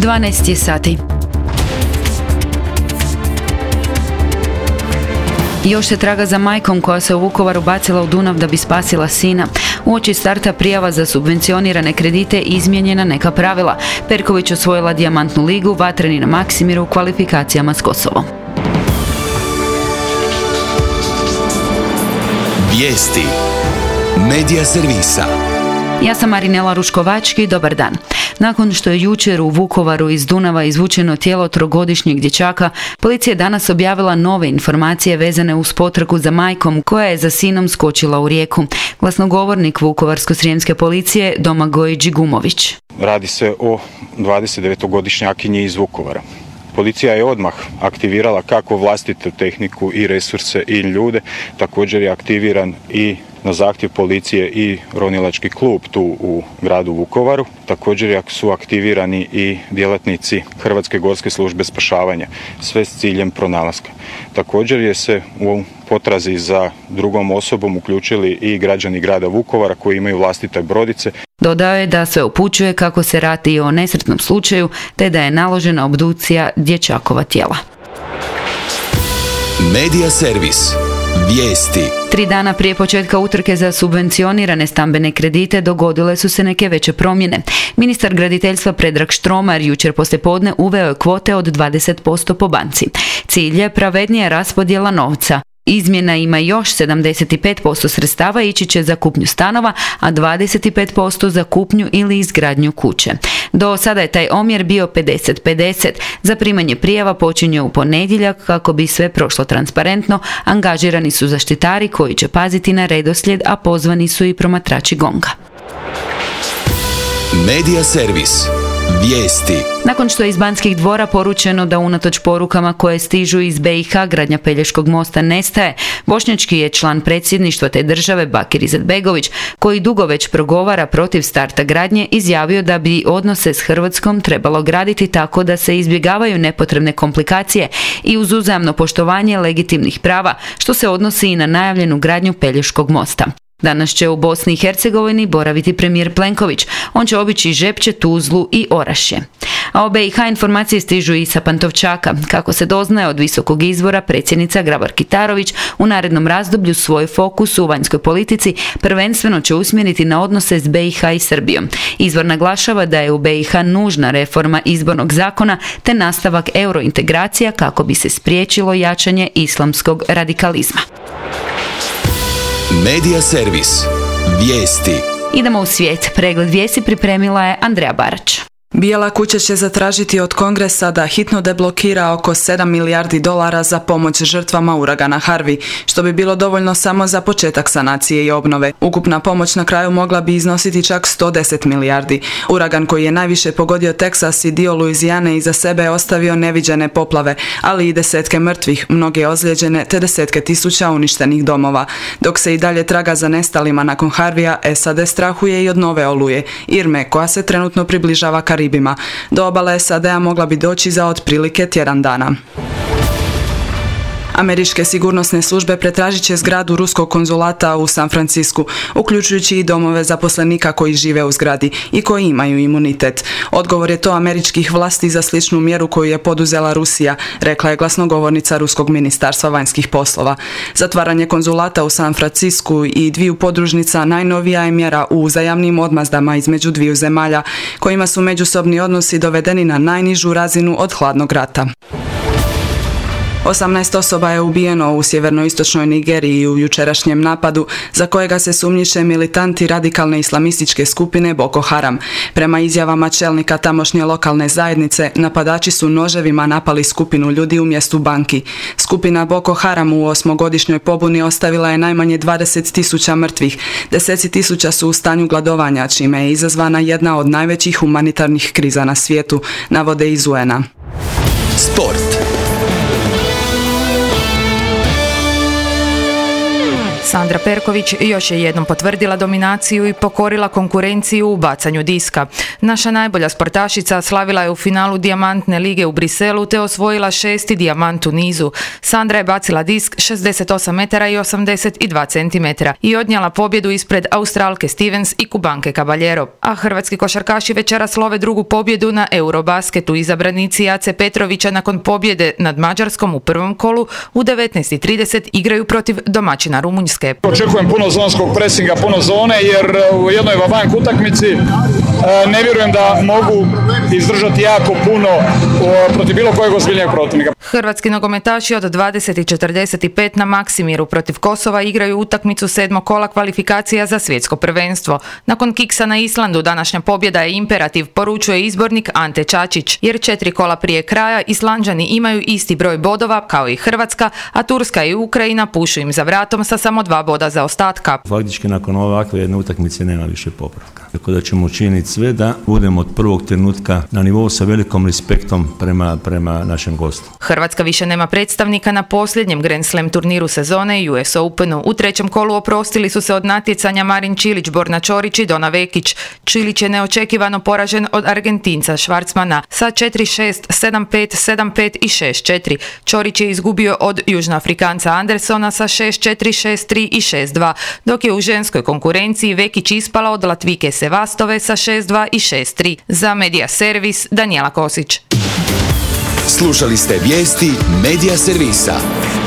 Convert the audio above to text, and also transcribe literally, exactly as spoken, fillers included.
dvanaest je sati. Još se traga za majkom koja se u Vukovaru bacila u Dunav da bi spasila sina. Uoči starta prijava za subvencionirane kredite izmijenjena neka pravila. Perković osvojila dijamantnu ligu, Vatreni na Maksimiru u kvalifikacijama s Kosovom. Vijesti Medija servisa. Ja sam Marinela Ruškovački, dobar dan. Nakon što je jučer u Vukovaru iz Dunava izvučeno tijelo trogodišnjeg dječaka, policija je danas objavila nove informacije vezane uz potragu za majkom koja je za sinom skočila u rijeku. Glasnogovornik Vukovarsko-srijemske policije Domagoj Đigumović. Radi se o dvadesetdevetogodišnjakinji iz Vukovara. Policija je odmah aktivirala kako vlastitu tehniku i resurse i ljude, također je aktiviran i na zahtjev policije i ronilački klub tu u gradu Vukovaru. Također su aktivirani i djelatnici Hrvatske gorske službe spašavanja, sve s ciljem pronalaska. Također je se u potrazi za drugom osobom uključili i građani grada Vukovara koji imaju vlastite brodice. Dodao je da sve upućuje kako se radi o nesretnom slučaju, te da je naložena obdukcija dječakova tijela. Medija servis. Vijesti. Tri dana prije početka utrke za subvencionirane stambene kredite dogodile su se neke veće promjene. Ministar graditeljstva Predrag Štromar jučer poslijepodne uveo je kvote od dvadeset posto po banci. Cilj je pravednija raspodjela novca. Izmjena ima još sedamdeset pet posto sredstava ići će za kupnju stanova, a dvadeset pet posto za kupnju ili izgradnju kuće. Do sada je taj omjer bio pedeset pedeset. Zaprimanje prijava počinje u ponedjeljak kako bi sve prošlo transparentno. Angažirani su zaštitari koji će paziti na redoslijed, a pozvani su i promatrači GONG-a. Medija servis. Vijesti. Nakon što je iz Banskih dvora poručeno da unatoč porukama koje stižu iz be i ha gradnja Pelješkog mosta nestaje, bošnjački je član predsjedništva te države Bakir Izetbegović, koji dugo već progovara protiv starta gradnje, izjavio da bi odnose s Hrvatskom trebalo graditi tako da se izbjegavaju nepotrebne komplikacije i uz uzajamno poštovanje legitimnih prava, što se odnosi i na najavljenu gradnju Pelješkog mosta. Danas će u Bosni i Hercegovini boraviti premijer Plenković. On će obići Žepče, Tuzlu i Orašje. A o be i ha informacije stižu i sa Pantovčaka. Kako se doznaje od visokog izvora, predsjednica Grabar Kitarović u narednom razdoblju svoj fokus u vanjskoj politici prvenstveno će usmjeriti na odnose s be i ha i Srbijom. Izvor naglašava da je u be i ha nužna reforma izbornog zakona te nastavak eurointegracija kako bi se spriječilo jačanje islamskog radikalizma. Medija servis. Vijesti. Idemo u svijet. Pregled vijesti pripremila je Andreja Barać. Bijela kuća će zatražiti od Kongresa da hitno deblokira oko sedam milijardi dolara za pomoć žrtvama uragana Harvey, što bi bilo dovoljno samo za početak sanacije i obnove. Ukupna pomoć na kraju mogla bi iznositi čak sto deset milijardi. Uragan koji je najviše pogodio Teksas i dio Luizijane iza sebe je ostavio neviđene poplave, ali i desetke mrtvih, mnoge ozlijeđene te desetke tisuća uništenih domova. Dok se i dalje traga za nestalima nakon Harveya, es a de strahuje i od nove oluje, Irme, koja se trenutno približava Karibima. Do obale es a de-a mogla bi doći za otprilike tjedan dana. Američke sigurnosne službe pretražit će zgradu ruskog konzulata u San Francisku, uključujući i domove zaposlenika koji žive u zgradi i koji imaju imunitet. Odgovor je to američkih vlasti za sličnu mjeru koju je poduzela Rusija, rekla je glasnogovornica Ruskog ministarstva vanjskih poslova. Zatvaranje konzulata u San Francisku i dviju podružnica najnovija je mjera u uzajamnim odmazdama između dviju zemalja, kojima su međusobni odnosi dovedeni na najnižu razinu od hladnog rata. osamnaest osoba je ubijeno u sjevernoistočnoj Nigeriji u jučerašnjem napadu, za kojega se sumnjiče militanti radikalne islamističke skupine Boko Haram. Prema izjavama čelnika tamošnje lokalne zajednice, napadači su noževima napali skupinu ljudi u mjestu Banki. Skupina Boko Haram u osmogodišnjoj pobuni ostavila je najmanje dvadeset tisuća mrtvih. Deseci tisuća su u stanju gladovanja, čime je izazvana jedna od najvećih humanitarnih kriza na svijetu, navode iz u en a. Sport. Sandra Perković još je jednom potvrdila dominaciju i pokorila konkurenciju u bacanju diska. Naša najbolja sportašica slavila je u finalu Dijamantne lige u Briselu te osvojila šesti dijamant u nizu. Sandra je bacila disk šezdeset osam metara i osamdeset dva centimetra i odnijela pobjedu ispred Australke Stevens i Kubanke Caballero. A hrvatski košarkaši večeras slove drugu pobjedu na Eurobasketu. Izabranici Jace Petrovića nakon pobjede nad Mađarskom u prvom kolu u devetnaest i trideset igraju protiv domaćina Rumunjske. Očekujem puno zonskog presinga, puno zone, jer u jednoj vabank utakmici ne vjerujem da mogu izdržati jako puno protiv bilo kojeg ozbiljnijeg protivnika. Hrvatski nogometaši od dvadeset i četrdeset pet na Maksimiru protiv Kosova igraju utakmicu sedmog kola kvalifikacija za svjetsko prvenstvo. Nakon kiksa na Islandu današnja pobjeda je imperativ, poručuje izbornik Ante Čačić, jer četiri kola prije kraja Islanđani imaju isti broj bodova kao i Hrvatska, a Turska i Ukrajina pušu im za vratom sa samo dva boda za ostatka. Faktički nakon ovakve jedne utakmice nema više popravka. Tako da ćemo učiniti sve da budemo od prvog trenutka na nivou sa velikom respektom prema, prema našem gostu. Hrvatska više nema predstavnika na posljednjem Grand Slam turniru sezone U S Openu. U trećem kolu oprostili su se od natjecanja Marin Čilić, Borna Čorić i Dona Vekić. Čilić je neočekivano poražen od Argentinca Schwarzmana sa četiri šest, sedam pet, sedam pet i šest četiri. Čorić je izgubio od Južnoafrikanca Andersona sa šest četiri, šest tri i šest dva, dok je u ženskoj konkurenciji Vekić ispala od Latvike Sevastove sa šest dva i šest tri. Za Medija Servis, Danijela Kosić. Slušali ste vijesti Medija Servisa.